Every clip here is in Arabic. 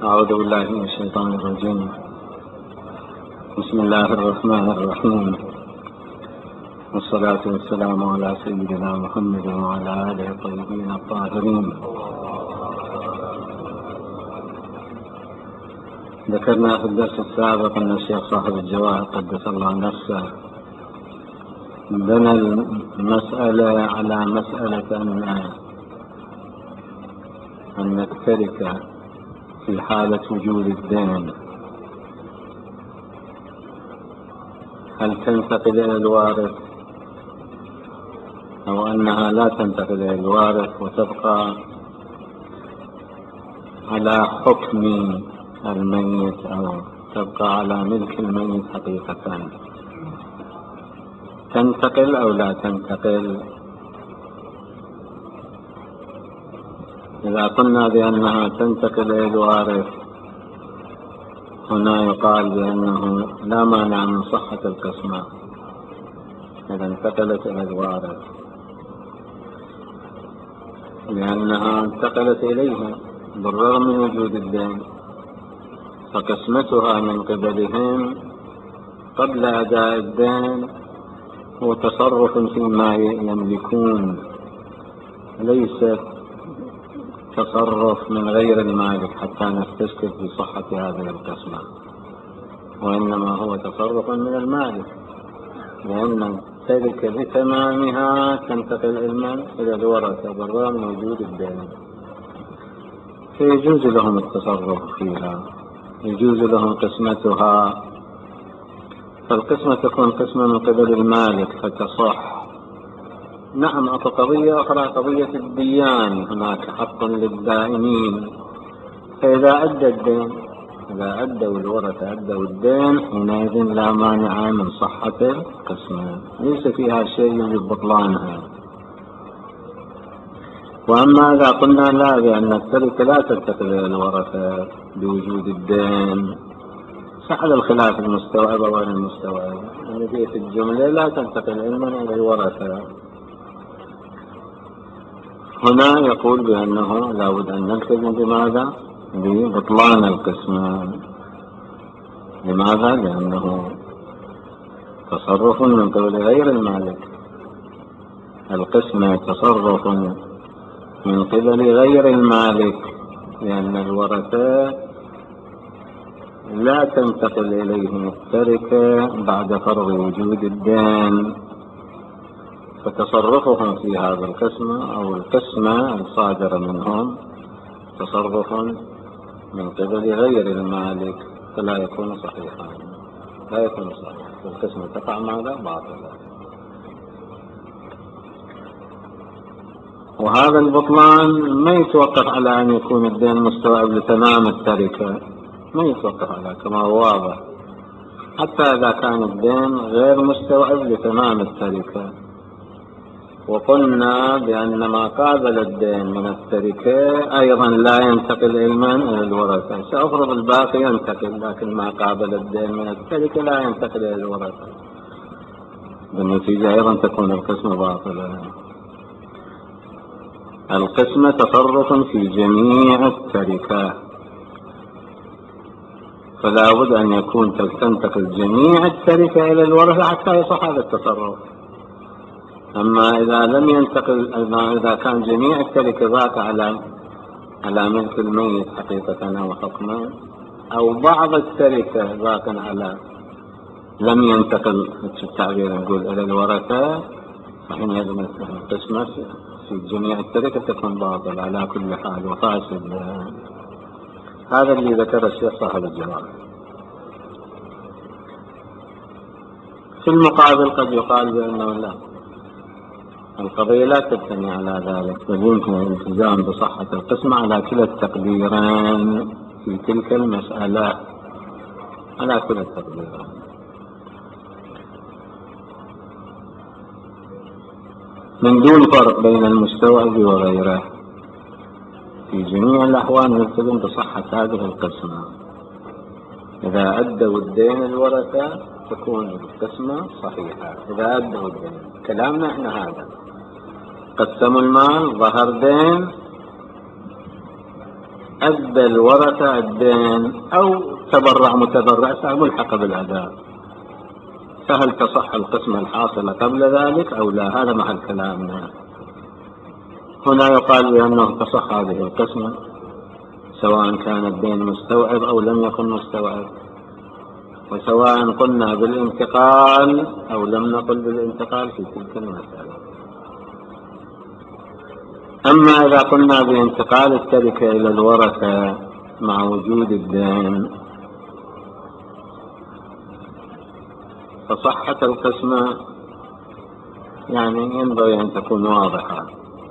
أعوذ بالله من الشيطان الرجيم. بسم الله الرحمن الرحيم، والصلاة والسلام على سيدنا محمد وعلى آله الطيبين الطاهرين. ذكرنا في الدرس السابق أن الشيخ صاحب الجواهر قدس الله نفسه بنى المسألة على مسألة أن التركة في حالة وجود الدين هل تنتقل إلى الوارث أو أنها لا تنتقل إلى الوارث وتبقى على حكم الميت أو تبقى على ملك الميت حقيقة، تنتقل أو لا تنتقل. إذا قلنا بأنها تنتقل إلى الوارث هنا يقال بأنه لا مانع من صحة القسمة إذا انتقلت إلى الوارث، لأنها انتقلت إليها بالرغم من وجود الدين، فقسمتها من قبلهم قبل أداء الدين هو تصرف فيما يملكون، ليست تصرف من غير المالك حتى نستشكل في صحة هذه القسمة، وإنما هو تصرف من المالك، لأن التركة بتمامها تنتقل إلى الورثة بالرغم من وجود الدين، فيجوز لهم التصرف فيها، يجوز لهم قسمتها، فالقسمة تكون قسمة من قبل المالك فتصح. نعم، قضية أخرى قضية الديان، هناك حق للدائنين، فإذا أدى الدين، إذا أدوا الورثة أدوا الدين حينئذ لا مانع من صحة القسمة، ليس فيها شيء يجب بطلانها. وأما إذا قلنا لا، بأن التركة لا تنتقل إلى الورثة بوجود الدين، فعلى الخلاف المستوعب وغير المستوعب، الذي في الجملة لا تنتقل علما إلى الورثة، هنا يقول بأنه لا بد أن نلتزم بماذا؟ ببطلان القسمة. لماذا؟ لأنه تصرف من قبل غير المالك، القسمة تصرف من قبل غير المالك، لأن الورثة لا تنتقل إليهم التركة بعد فرض وجود الدين، فتصرفهم في هذا القسمة أو القسمة الصادرة منهم تصرف من قبل غير المالك، فلا يكون صحيحا، لا يكون صحيحا، القسمة تقع ماذا؟ باطلة. وهذا البطلان ما يتوقف على أن يكون الدين مستوعب لتمام التركة، ما يتوقف على، كما هو واضح، حتى إذا كان الدين غير مستوعب لتمام التركة. وقلنا بأن ما قابل الدين من التركة أيضا لا ينتقل علما إلى الورثة، سأفرض الباقي ينتقل، لكن ما قابل الدين من التركة لا ينتقل إلى الورثة، بالنتيجة أيضا تكون القسمة باطلة. القسمة تصرف في جميع التركة، فلا بد أن يكون تنتقل جميع التركة إلى الورثة حتى يصح هذا التصرف. أما إذا لم ينتقل، إذا كان جميع التركة باقى على ملك الميت حقيقة أو حكما، أو بعض التركة باقى على لم ينتقل التعبير نقول إلى الورثة، فحين يجب القسمة في جميع التركة تكون باطل على كل حال وفاسد. هذا اللي ذكر الشيخ صاحب الجواب. في المقابل قد يقال بأنه لا، القضية لا تبتني على ذلك، بل يمكن الالتزام بصحة القسمة على كلا التقديرين في تلك المسألة، على كلا التقديرين. من دون فرق بين المستوعب وغيره، في جميع الأحوال نلتزم بصحة هذه القسمة. إذا أدوا الدين الورثة تكون القسمة صحيحة، إذا أدوا الدين. كلامنا إحنا هذا، قسموا المال، ظهر دين، أدى الورثة الدين أو تبرع متبرع ملحق بالأداء، فهل تصح القسمة الحاصلة قبل ذلك أو لا؟ هذا محل كلامنا. هنا يقال بأنه تصح هذه القسمة سواء كان الدين مستوعب أو لم يكن مستوعب، وسواء قلنا بالانتقال أو لم نقل بالانتقال في تلك المسألة. أما إذا قلنا بانتقال التركة إلى الورثة مع وجود الدين فصحة القسمة يعني ينبغي أن تكون واضحة،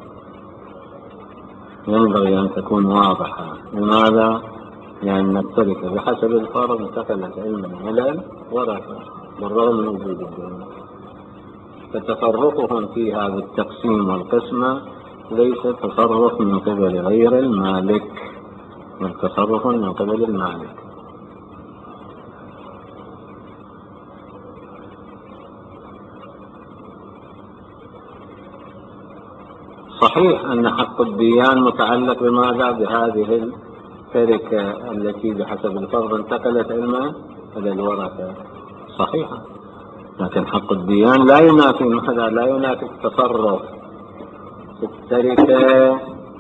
لماذا؟ لأن التركة بحسب الفرض انتقلت علما إلى الورثة بالرغم من وجود الدين، فتصرفهم في هذا التقسيم والقسمة ليس تصرف من قبل غير المالك، بل تصرف من قبل المالك. صحيح أن حق الديان متعلق بماذا؟ بهذه التركة التي بحسب الفرض انتقلت علما إلى الورثة، صحيح، لكن حق الديان لا ينافي ماذا؟ لا ينافي التصرف في التركة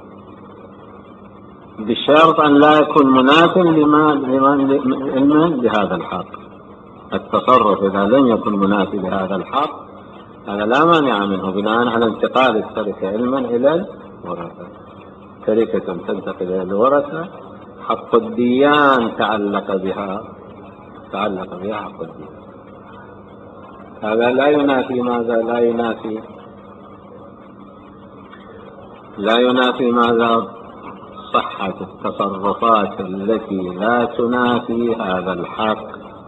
بشرط أن لا يكون مناف علما بهذا الحق. التصرف إذا لم يكن منافي لهذا الحق هذا لا مانع منه بناء على انتقال التركة علما إلى الورثة. تركة تنتقل إلى الورثة حق الديان تعلق بها حق الديان، هذا لا ينافي ماذا؟ لا ينافي ماذا؟ صحة التصرفات التي لا تنافي هذا الحق.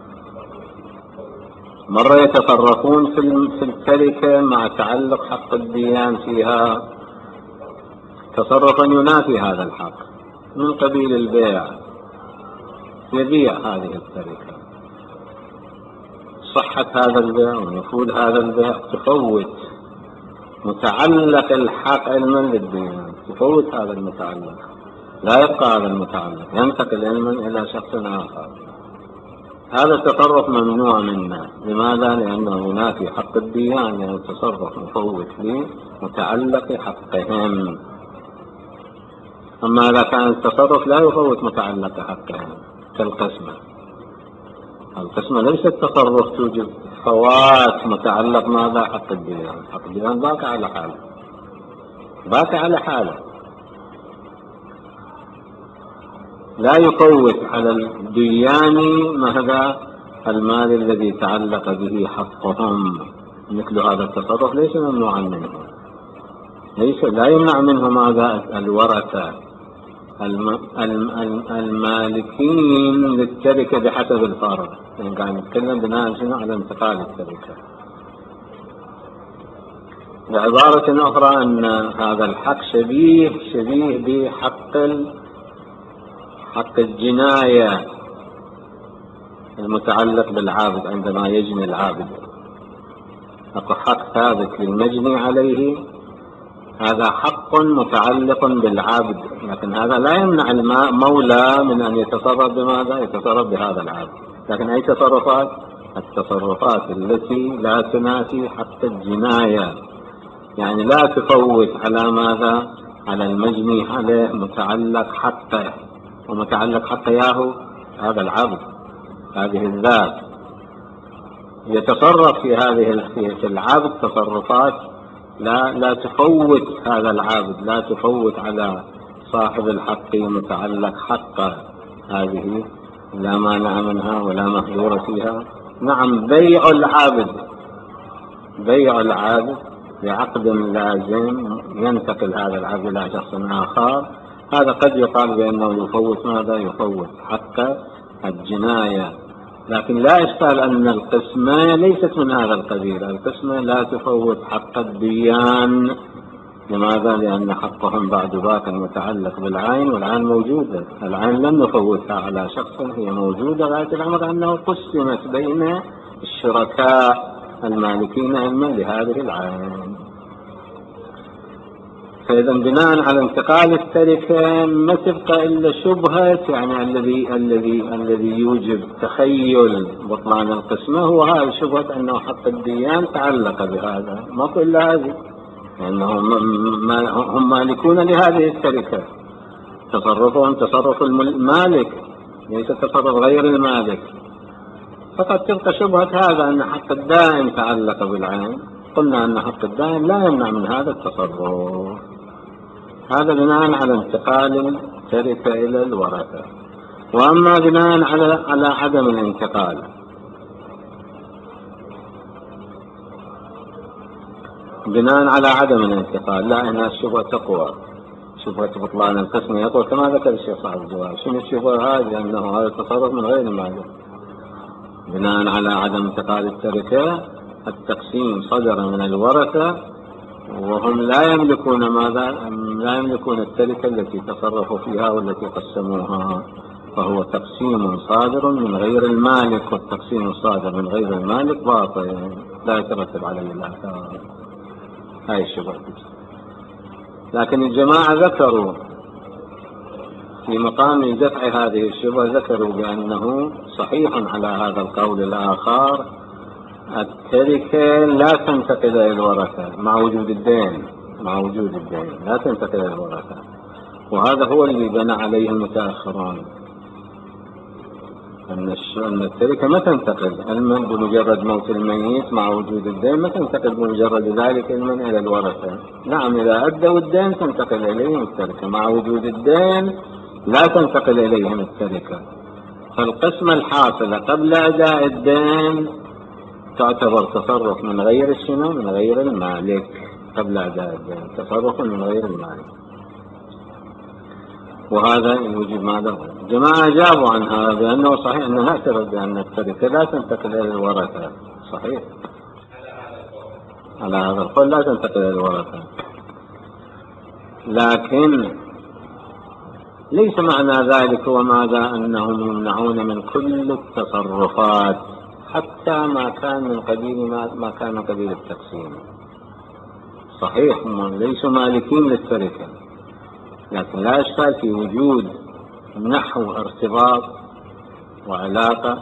مرة يتصرفون في التركة مع تعلق حق الديان فيها تصرفا ينافي هذا الحق من قبيل البيع، يبيع هذه التركة، صحة هذا البيع ونفوذ هذا البيع تفوت متعلق الحق علما للديان، تفوت هذا المتعلق، لا يبقى هذا المتعلق، ينتقل علما إلى شخص آخر. هذا التصرف ممنوع منا، لماذا؟ لأنه ينافي حق الديان، يعني تصرف مفوت لمتعلق حقهم. أما إذا كان التصرف لا يفوت متعلق حقهم كالقسمة، القسمة ليست تصرف توجب فوات متعلق ماذا؟ حق الديان. حق الديان باقي على حاله، لا يفوت على الديان ماذا؟ المال الذي تعلق به حقهم. مثل هذا التصرف ليس ممنوعا منه، لا يمنع منه ماذا؟ الورثة المالكين للتركة بحسب الفرض، يعني قاعد نتكلم بناء على انتقال التركة. بعبارة أخرى أن هذا الحق شبيه بحق الجناية المتعلق بالعابد. عندما يجني العابد حق ثابت للمجني عليه، هذا حق متعلق بالعابد، لكن هذا لا يمنع المولى من أن يتصرف بماذا؟ يتصرف بهذا العابد. لكن أي تصرفات؟ التصرفات التي لا تنافي حق الجناية، يعني لا تفوت على ماذا؟ على المجني عليه متعلق حقه، ومتعلق حق ياهو هذا العبد، هذه الذات، يتصرف في العبد تصرفات لا تفوت هذا العبد، لا تفوت على صاحب الحق متعلق حقه، هذه لا مانع منها ولا محذور فيها. نعم، بيع العبد بعقد لازم ينتقل هذا العبد إلى شخص آخر، هذا قد يقال بأنه يفوت ماذا؟ يفوت حق الجناية. لكن لا إشكال أن القسمة ليست من هذا القبيل، القسمة لا تفوت حق الديان. لماذا؟ لأن حقهم بعد ذاك متعلق بالعين، والعين موجودة، العين لم نفوتها على شخص، هي موجودة غاية الأمر أنه قسمت بين الشركاء المالكين علما لهذه العين. فإذا بناء على انتقال التركة ما تبقى إلا شبهة، يعني الذي يوجب تخيل بطلان القسمة هو هذا، شبهة أنه حق الديان تعلق بهذا، ما إلا هذه، لأنهم هم مالكون لهذه التركة، تصرفهم تصرف المالك ليس تصرف غير المالك، فقد تبقى شبهة هذا أن حق الدائن تعلق بالعين. قلنا أن حق الدائن لا يمنع من هذا التصرف. هذا بناء على انتقال التركة إلى الورثة. وأما بناء على عدم الانتقال، بناء على عدم الانتقال لا، هنا الشبهة تقوى، شبهة بطلان القسم يقوى كما ذكر الشيخ صاحب الجواب. شنو الشبهة هذه؟ أنه هذا التصرف من غير المالك. بناء على عدم انتقال التركة التقسيم صدر من الورثة وهم لا يملكون ماذا؟ لا يملكون التركة التي تصرفوا فيها والتي قسموها، فهو تقسيم صادر من غير المالك، والتقسيم الصادر من غير المالك باطل لا يترتب عليه الآثار. هاي الشبهة. لكن الجماعة ذكروا في مقام دفع هذه الشبهة، ذكروا بأنه صحيح على هذا القول الآخر التركة لا تنتقل إلى الورثة مع وجود الدين، لا تنتقل إلى الورثة، وهذا هو اللي بنى عليه المتأخرون، أن التركة ما تنتقل علما بمجرد موت الميت مع وجود الدين، ما تنتقل بمجرد ذلك علما إلى الورثة. نعم إذا أدوا الدين تنتقل إليهم التركة، مع وجود الدين لا تنتقل إليهم التركة. فالقسمة الحاصلة قبل أداء الدين تعتبر تصرف من غير الشنو؟ من غير المالك. قبل أداء الدين تصرف من غير المالك، وهذا يوجب ماذا؟ جماعة أجابوا عن هذا بأنه صحيح أنه نعترف بأن التركة لا تنتقل إلى الورثة، صحيح على هذا القول لا تنتقل إلى الورثة، لكن ليس معنى ذلك وماذا أنهم يمنعون من كل التصرفات حتى ما كان من قبيل ما كان من قبيل التقسيم. صحيح هم ليسوا مالكين للتركة، لكن لا إشكال في وجود نحو ارتباط وعلاقة،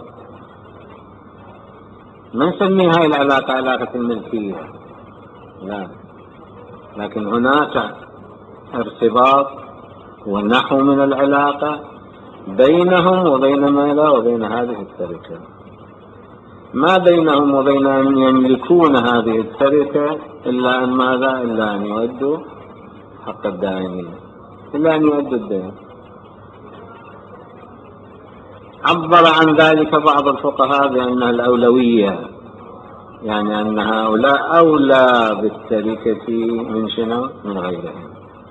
ما نسمي هاي العلاقة علاقة الملكية، لا، لكن هناك ارتباط ونحو من العلاقة بينهم وبين ماذا؟ وبين هذه التركة. ما بينهم وبين أن يملكون هذه التركة إلا أن ماذا؟ إلا أن يؤدوا حق الدائنين، إلا أن يؤدوا الدين. عبر عن ذلك بعض الفقهاء بأنها الأولوية، يعني أن هؤلاء أولى بالتركة من شنو؟ من غيرهم.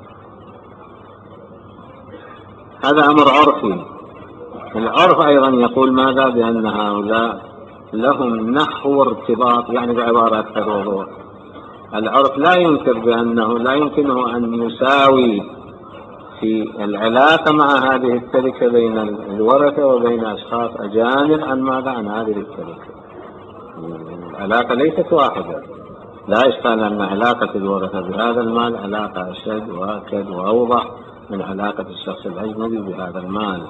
هذا أمر عرفي. العرف أيضا يقول ماذا؟ بأن هؤلاء لهم نحو ارتباط، يعني بعبارة أكثر وضوح، العرف لا ينكر بأنه لا يمكنه أن يساوي في العلاقة مع هذه التركة بين الورثة وبين أشخاص أجانب عن ماذا؟ عن هذه التركة. العلاقة ليست واحدة، لا إشكال أن علاقة الورثة بهذا المال علاقة أشد وأكد وأوضح من علاقة الشخص الأجنبي بهذا المال.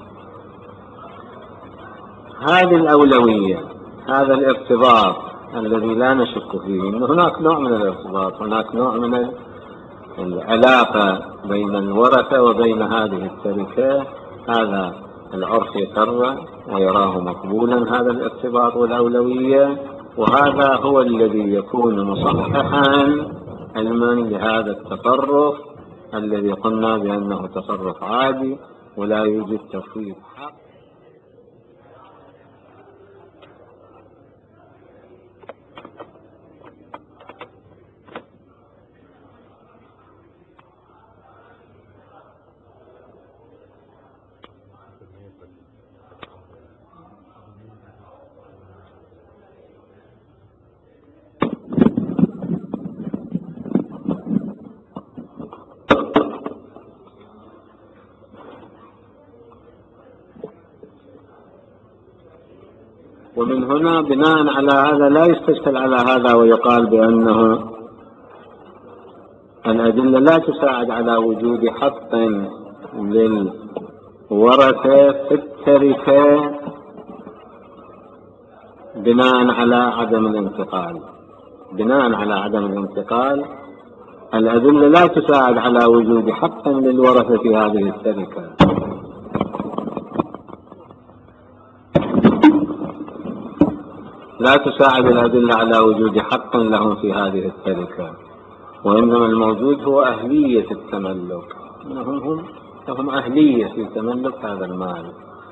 هذه الأولوية، هذا الارتباط الذي لا نشك فيه، إن هناك نوع من الارتباط، هناك نوع من العلاقة بين الورثة وبين هذه التركة، هذا العرف يقر ويراه مقبولا هذا الارتباط والأولوية، وهذا هو الذي يكون مصححا علما لهذا التصرف الذي قلنا بأنه تصرف عادي ولا يوجد تفويض حق. ومن هنا بناء على هذا لا يستشكل على هذا ويقال بأنه الأدلة لا تساعد على وجود حق للورثة في التركة بناء على عدم الانتقال. الأدلة لا تساعد على وجود حق للورثة في هذه التركة. لا تساعد الأدلة على وجود حق لهم في هذه التركة، وإنما الموجود هو أهلية التملك. لهم أهلية في تملك هذا المال.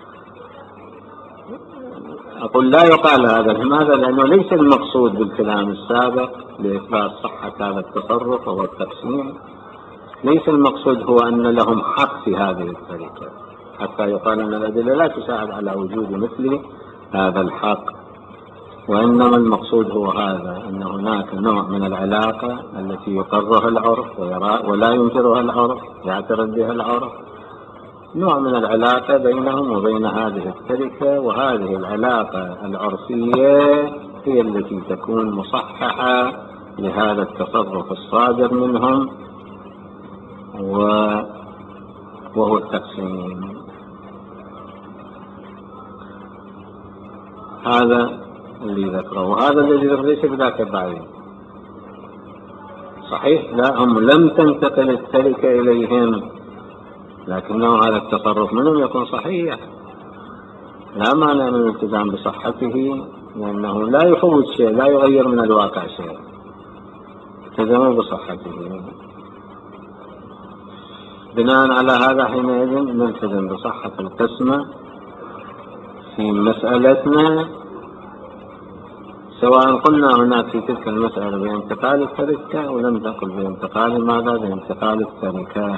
أقول لا يقال هذا. لماذا؟ لأنه ليس المقصود بالكلام السابق لإثبات صحة هذا التصرف وهو التقسيم، ليس المقصود هو أن لهم حق في هذه التركة حتى يقال أن الأدلة لا تساعد على وجود مثل هذا الحق. وإنما المقصود هو هذا، أن هناك نوع من العلاقة التي يقرها العرف ولا ينكرها العرف، يعترف بها العرف، نوع من العلاقة بينهم وبين هذه التركة، وهذه العلاقة العرفية هي التي تكون مصححة لهذا التصرف الصادر منهم وهو التقسيم. هذا اللي ذكره، وهذا الذي ذكره ليس بذاك البعيد. صحيح لا هم لم تنتقل التركة إليهم، لكنه هذا التصرف منهم يكون صحيح، لا مانع من الالتزام بصحته، لأنه لا يفوت شيء، لا يغير من الواقع شيء، التزموا بصحته. بناء على هذا حينئذ نلتزم بصحة القسمة في مسألتنا، سواء قلنا هناك في تلك المسألة بانتقال التركة أو لم تقل بانتقال ماذا؟ بانتقال التركة.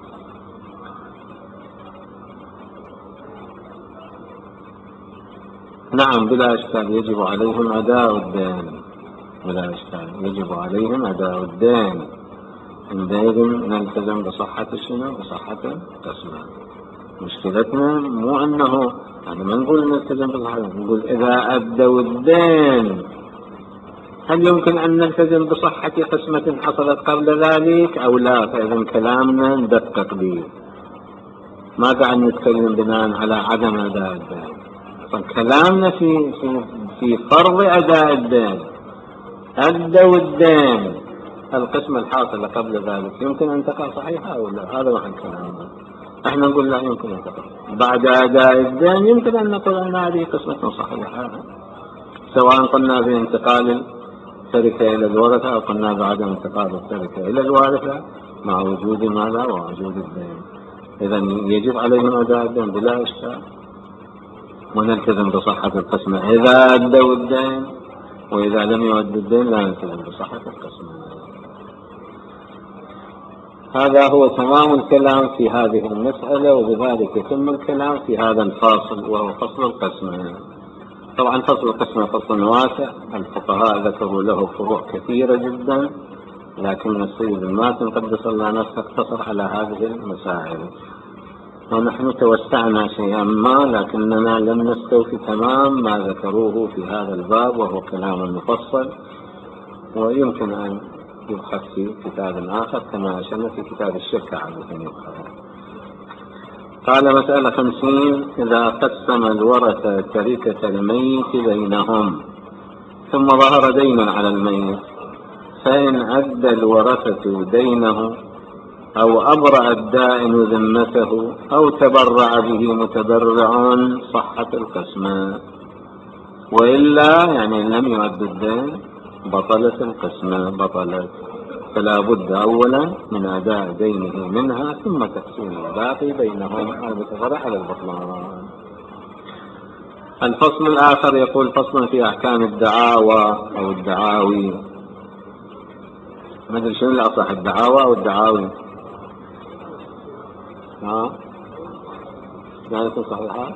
نعم بلا إشكال يجب عليهم أداء الدين، بلا إشكال يجب عليهم أداء الدين. عندئذ نلتزم بصحة شنو؟ بصحة القسمة. مشكلتنا مو أنه يعني ما نقول نلتزم بصحة، نقول إذا أدوا الدين هل يمكن أن نلتزم بصحة قسمة حصلت قبل ذلك أو لا؟ فإذا كلامنا ندقق به، ما قاعد نتكلم بناء على عدم أداء الدين. فكلامنا في فرض أداء الدين. أدوا الدين القسمة الحاصلة قبل ذلك يمكن أن تقع صحيحة أو لا؟ هذا محل كلامنا. احنا نقول لا يمكن أن تقع. بعد أداء الدين يمكن أن نقول أن هذه قسمة صحيحة، سواء قلنا بانتقال التركة إلى الورثة أو قلنا بعدم انتقال التركة إلى الوارثة مع وجود ماذا؟ ووجود الدين. إذا يجب عليهم أداء الدين بلا إشكال، ونلتزم بصحة القسمة إذا أدوا الدين، وإذا لم يؤدوا الدين لا نلتزم بصحة القسمة. هذا هو تمام الكلام في هذه المسألة، وبذلك يتم الكلام في هذا الفاصل وهو فصل القسمة. طبعا فصل القسمة فصل واسع، الفقهاء ذكروا له فروع كثيرة جدا، لكن السيد الماتن قدس الله نفسه اقتصر على هذه المسائل، ونحن توسعنا شيئا ما، لكننا لم نستوفي تمام ما ذكروه في هذا الباب، وهو كلام مفصل ويمكن أن يبحث في كتاب آخر كما أشرنا في كتاب الشركة عادة. قال مسألة 50: إذا قسم الورثة تركة الميت بينهم ثم ظهر دين على الميت، فإن أدى الورثة دينه أو أبرأ الدائن ذمته أو تبرع به متبرع صحت القسمة، وإلا يعني لم يؤد الدين بطلت القسمة، بطلت. فلا بد أولا من أداء دينه منها ثم تقسيم الباقي بينهم، هذا تفرع على البطلان. الفصل الآخر يقول: فصل في أحكام الدعاوى أو الدعاوي. ما أدري شنو الأصح، الدعاوى أو الدعاوي؟ لا يكون صحيحة.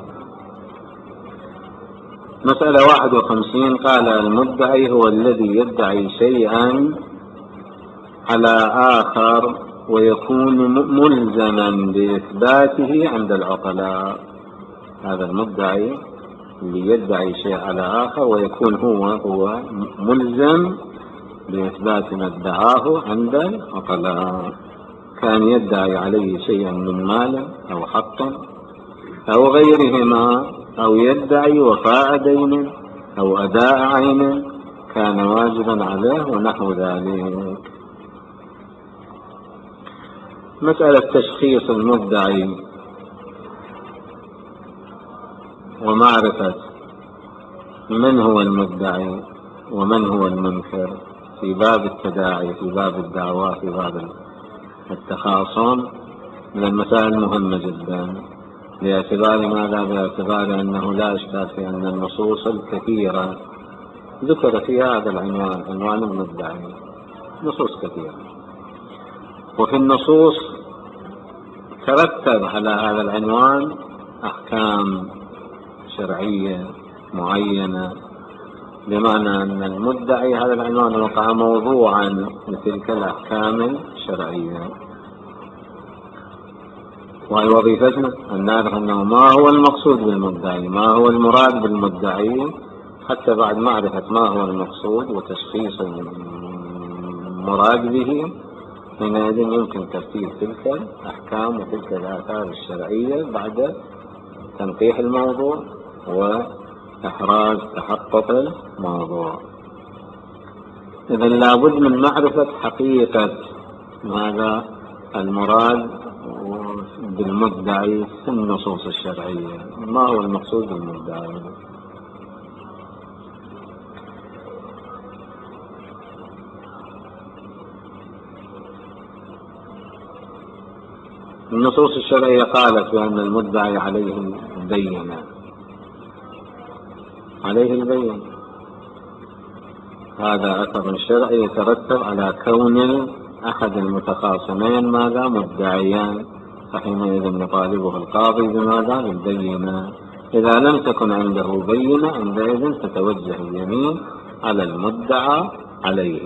مسألة 51: قال: المدعي هو الذي يدعي شيئا على آخر ويكون ملزما بإثباته عند العقلاء. هذا المدعي اللي يدعي شيء على آخر ويكون هو ملزم بإثبات ما ادعاه عند العقلاء، كان يدعي عليه شيئا من مال أو حق أو غيرهما، أو يدعي وفاء دين أو أداء عين كان واجبا عليه ونحو ذلك. مسألة تشخيص المدعي ومعرفة من هو المدعي ومن هو المنكر في باب التداعي، في باب الدعوة، في باب التخاصم، من المسائل المهمة جدا. باعتبار ماذا؟ باعتبار أنه لا إشكال في أن النصوص الكثيرة ذكر في هذا العنوان، عنوان المدعي، نصوص كثيرة، وفي النصوص ترتب على هذا العنوان أحكام شرعية معينة، بمعنى أن المدعي هذا العنوان وقع موضوعا لتلك الأحكام الشرعية. وهي وظيفتنا أن نعرف أنه ما هو المقصود بالمدعي، ما هو المراد بالمدعي، حتى بعد معرفة ما هو المقصود وتشخيص المراد به، حينئذ يمكن ترتيب تلك الأحكام وتلك الآثار الشرعية بعد تنقيح الموضوع وإحراز تحقق الموضوع. إذن لابد من معرفة حقيقة ماذا المراد بالمدعي في النصوص الشرعية، ما هو المقصود بالمدعي. النصوص الشرعية قالت بأن المدعي عليه البينة، عليه البينة، هذا أثر شرعي يترتب على كون أحد المتخاصمين ماذا؟ مدعيان، فحينئذ يطالبه القاضي بماذا؟ بالبينة. إذا لم تكن عنده بينة عندئذ تتوجه اليمين على المدعى عليه.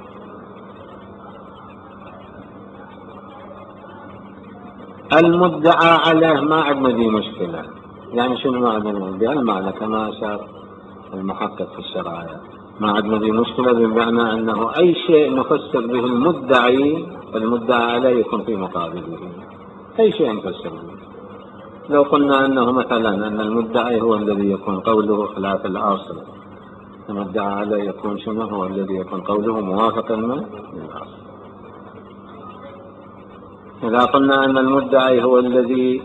المدعى عليه ما عندنا دي مشكلة، يعني شنو معنى بهالمعنى كما أشار المحقق في الشرائع، ما عندنا دي مشكلة، بمعنى أنه أي شيء نفسر به المدعي فالمدعى عليه يكون في مقابله، أي شيء نفسر به. لو قلنا أنه مثلا أن المدعي هو الذي يكون قوله خلاف الأصل، المدعى عليه يكون شنو؟ هو الذي يكون قوله موافقا للأصل. إذا قلنا أن المدعي هو الذي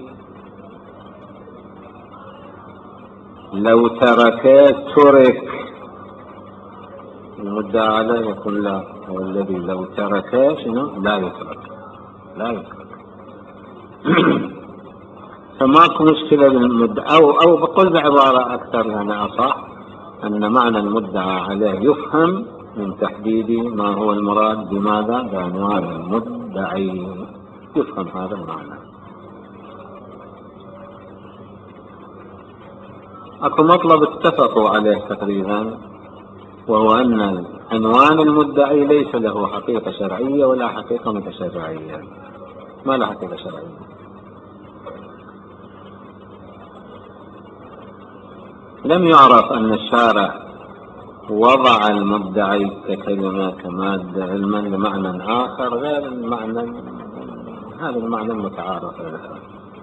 لو ترك، المدعى عليه يقول لا، هو الذي لو ترك شنو؟ لا يترك، لا يترك. فماكو مشكلة بالمدعى، أو بقول بعبارة أكثر يعني أصح، أن معنى المدعى عليه يفهم من تحديد ما هو المراد بماذا؟ بعنوان المدعي، يفهم هذا المعنى. أكو مطلب اتفقوا عليه تقريبا، وهو أن عنوان المدعي ليس له حقيقة شرعية ولا حقيقة متشرعية. ما له حقيقة شرعية. لم يعرف أن الشارع وضع المدعي ككلمة كمادة علما لمعنى آخر غير المعنى، هذا المعنى المتعارف له،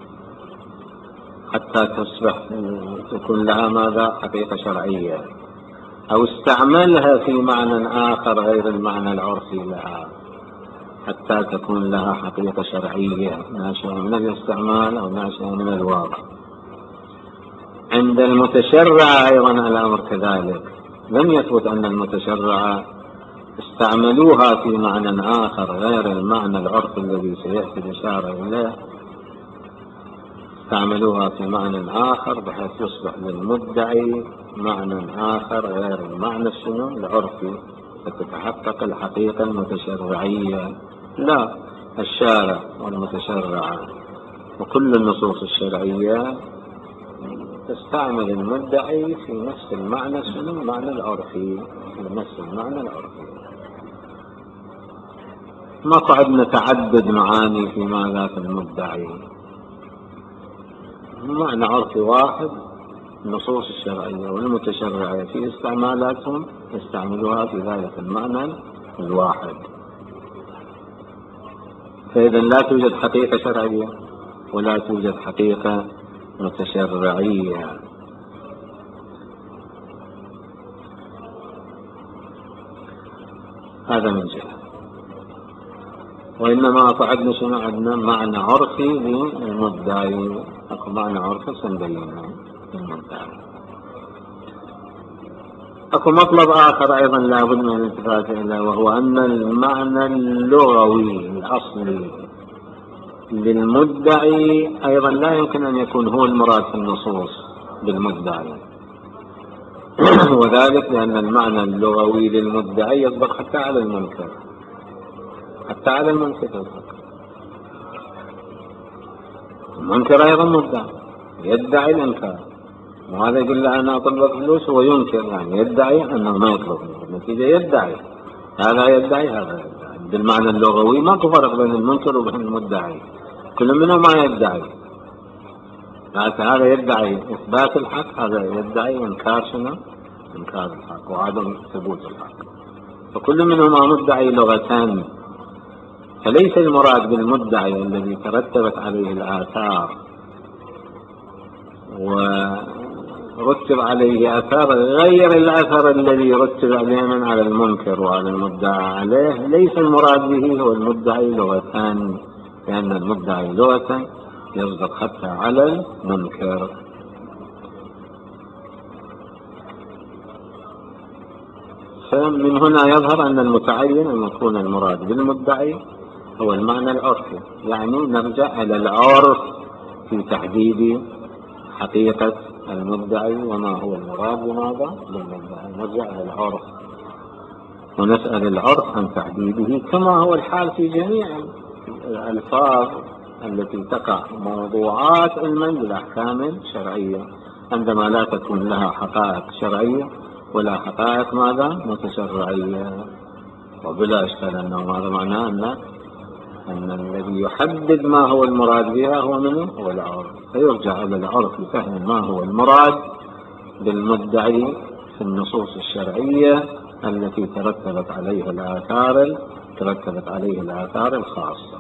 حتى تكون لها ماذا؟ حقيقة شرعية، أو استعملها في معنى آخر غير المعنى العرفي لها حتى تكون لها حقيقة شرعية ناشئة من الاستعمال أو ناشئة من الواقع. عند المتشرع أيضا الأمر كذلك، لم يثبت أن المتشرع استعملوها في معنى آخر غير المعنى العرفي الذي سيأتي الإشارة إليه، استعملوها في معنى آخر بحيث يصبح للمدعي معنى آخر غير المعنى العرفي، فتتحقق الحقيقة المتشرعية. لا، الشارع والمتشرع وكل النصوص الشرعية تستعمل المدعي في نفس المعنى المعنى العرفي، في نفس المعنى العرفي. ما قعدنا تعدد معاني في ماذا؟ في المدعي، معنى عرفي واحد. النصوص الشرعية والمتشرعية في استعمالاتهم يستعملوها في ذلك المعنى الواحد. فإذا لا توجد حقيقة شرعية ولا توجد حقيقة متشرعية. هذا من جهة. وإنما صعدنا شنو عندنا معنى عرفي للمدعي، أكو معنى عرفي سنبينه للمدعي. أكو مطلب آخر أيضا لا بد من الالتفات إليه، وهو أن المعنى اللغوي الأصلي للمدعي أيضا لا يمكن أن يكون هو المراد في النصوص بالمدعي. وذلك لأن المعنى اللغوي للمدعي يطبق حتى على المنكر، حتى على المنكر يطبق. المنكر أيضا مدعي، يدعي الإنكار، وهذا يقول له أنا أطلبك فلوس، هو ينكر، يعني يدعي أنه ما يطلب، النتيجة يدعي، هذا يدعي هذا يدعي. بالمعنى اللغوي ماكو فرق بين المنكر وبين المدعي، كل منهم ما يدعي. هذا يدعي إثبات الحق، هذا يدعي إنكار شنو؟ إنكار الحق وعدم ثبوت الحق. فكل منهما مدعي لغتان. فليس المراد بالمدعي الذي ترتبت عليه الآثار ورتب عليه أثار غير الأثر الذي رتب عليه على المنكر وعلى المدعى عليه، ليس المراد به هو المدعي لغتان، لأن المدعي لغة يصدق حتى على المنكر. فمن هنا يظهر أن المتعين أن يكون المراد بالمدعي هو المعنى العرفي، يعني نرجع إلى العرف في تحديد حقيقة المدعي وما هو المراد بماذا بالمدعي. نرجع إلى العرف ونسأل العرف عن تحديده، كما هو الحال في جميع الألفاظ التي تقع موضوعات علما بالأحكام الشرعية، عندما لا تكون لها حقائق شرعية ولا حقائق ماذا متشرعية. وبلا إشكال أنه هذا معناه أن الذي يحدد ما هو المراد بها هو منه هو العرف. فيرجع إلى العرف لفهم ما هو المراد بالمدعي في النصوص الشرعية التي ترتبت عليه الآثار الخاصة.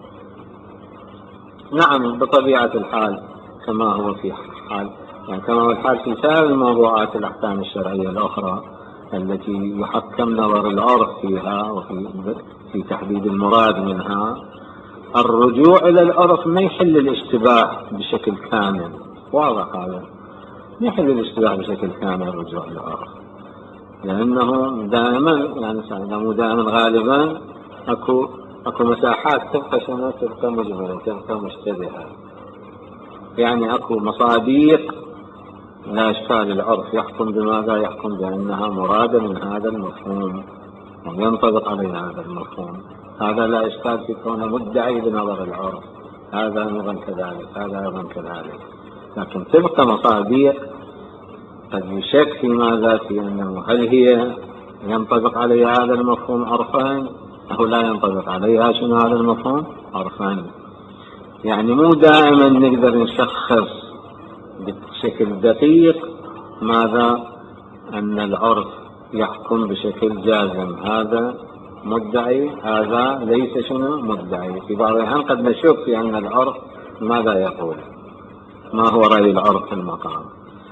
نعم بطبيعة الحال كما هو في حال، يعني كما هو الحال في سائر الموضوعات الأحكام الشرعية الأخرى التي يحكم نظر العرف فيها وفي تحديد المراد منها، الرجوع إلى العرف ما يحل الاشتباه بشكل كامل. واضح هذا، ما يحل الاشتباه بشكل كامل الرجوع إلى العرف، لأنه دائما يعني دائما غالبا أكو مساحات تبقى مجملة، تبقى مشتبهة. يعني أكو مصاديق لا إشكال العرف يحكم بماذا؟ يحكم بأنها مرادة من هذا المفهوم وينطبق عليها هذا المفهوم، هذا لا إشكال في كونه مدعي بنظر العرف، هذا أيضا كذلك، هذا أيضا كذلك. لكن تبقى مصاديق قد يشك في ماذا؟ في أنه هل هي ينطبق عليها هذا المفهوم عرفان أو لا ينطبق عليها شنو هذا المفهوم عرفان. يعني مو دائما نقدر نشخص بشكل دقيق ماذا أن العرف يحكم بشكل جازم هذا مدعي هذا ليس شنو مدعي. في بعض الأحيان قد نشك في أن العرف ماذا يقول، ما هو رأي العرف في المقام.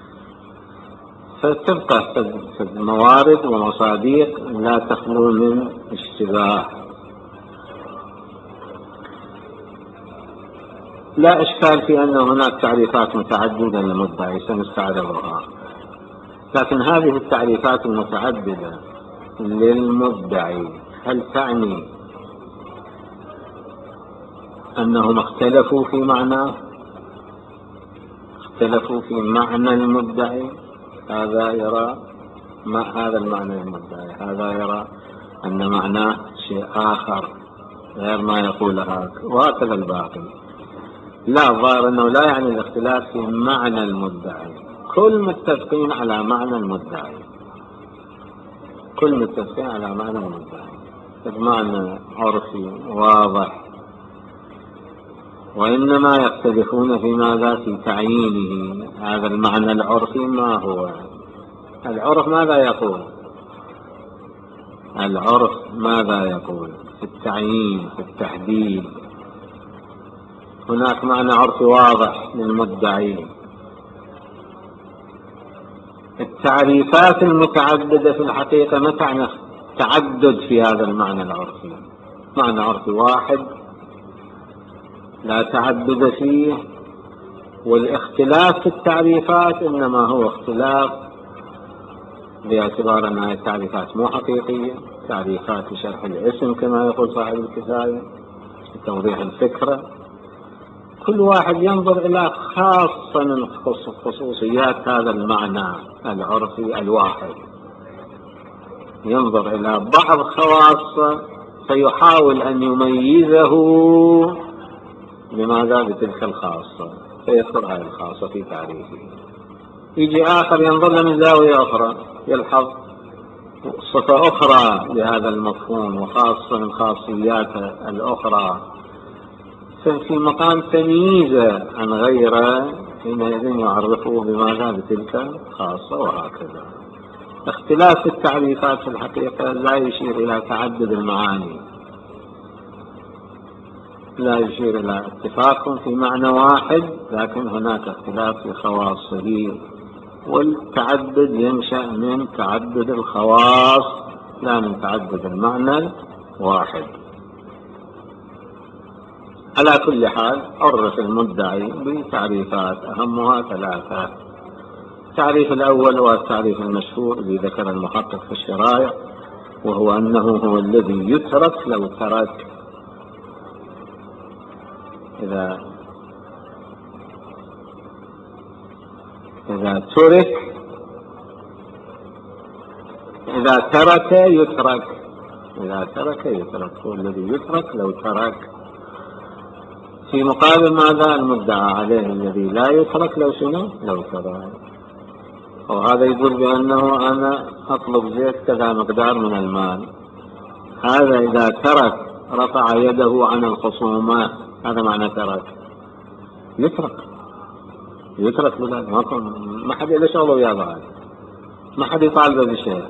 فتبقى موارد ومصاديق لا تخلو من اشتباه. لا إشكال في أن هناك تعريفات متعددة للمدعي سنستعرضها، لكن هذه التعريفات المتعددة للمدعي هل تعني أنهم اختلفوا في معناه؟ اختلفوا في معنى المدعي، هذا يرى هذا المعنى المدعي، هذا يرى أن معناه شيء آخر غير ما يقول هذا، وهكذا الباقي. لا، الظاهر أنه لا يعني الاختلاف في معنى المدعي، كل متفقين على معنى المدعي، كل متفقين على معنى المدعي بمعنى عرفي واضح، وإنما يختلفون في ماذا؟ في تعيينه. هذا المعنى العرفي ما هو؟ العرف ماذا يقول؟ العرف ماذا يقول في التعيين في التحديد؟ هناك معنى عرفي واضح للمدعي. التعريفات المتعددة في الحقيقة ما تعني تعدد في هذا المعنى العرفي، معنى عرفي واحد لا تعدد فيه، والاختلاف في التعريفات إنما هو اختلاف باعتبار أنها التعريفات مو حقيقية، تعريفات لشرح الاسم كما يقول صاحب الكفاية، لتوضيح الفكرة. كل واحد ينظر إلى خاصة من خصوصيات هذا المعنى العرفي الواحد، ينظر إلى بعض خواصه فيحاول أن يميزه لماذا بتلك الخاصة، فيذكر هذه الخاصة في تعريفه. يجي آخر ينظر من زاوية أخرى يلحظ صفة أخرى لهذا المفهوم وخاصة من خاصياته الأخرى، في مقام تمييزه عن غيره حينئذ يعرفه بماذا بتلك خاصة. وهكذا اختلاف التعريفات في الحقيقة لا يشير إلى تعدد المعاني، لا يشير إلى اتفاق في معنى واحد، لكن هناك اختلاف في خواصه، والتعدد ينشأ من تعدد الخواص لا من تعدد المعنى واحد. على كل حال عرف المدعي بتعريفات أهمها ثلاثة. التعريف الأول هو التعريف المشهور الذي ذكر المحقق في الشرائع، وهو أنه هو الذي يترك لو ترك. إذا ترك يترك، إذا ترك يترك، هو الذي يترك لو ترك. في مقابل ماذا؟ المدعى عليه الذي لا يترك لو شنو؟ لو ترك. وهذا يقول بأنه أنا أطلب زيت كذا مقدار من المال، هذا إذا ترك رفع يده عن الخصومات، هذا معنى ترك. يترك ما حد له شغله ويا بعض، ما حد يطالبه بشيء.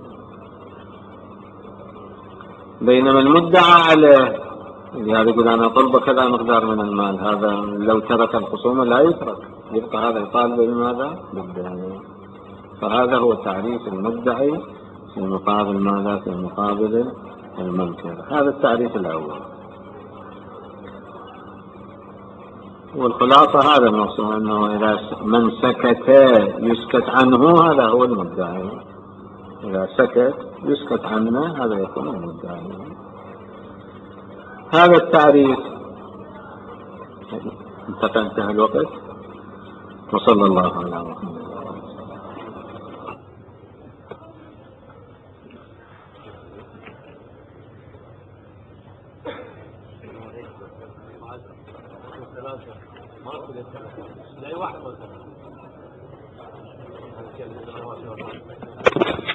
بينما المدعى عليه هذا يقول أنا طلب كذا مقدار من المال، هذا لو ترك الخصومة لا يترك، يبقى هذا يطالب بماذا؟ بالدين. فهذا هو تعريف المدعي في مقابل ماذا؟ في مقابل المنكر. هذا التعريف الأول، والخلاصة هذا المقصود، أنه إذا من سكت يسكت عنه هذا هو المدعي، إذا سكت يسكت عنه هذا يكون المدعي. هذا التعريف انتهى الوقت، وصلى الله على محمد. لا واحد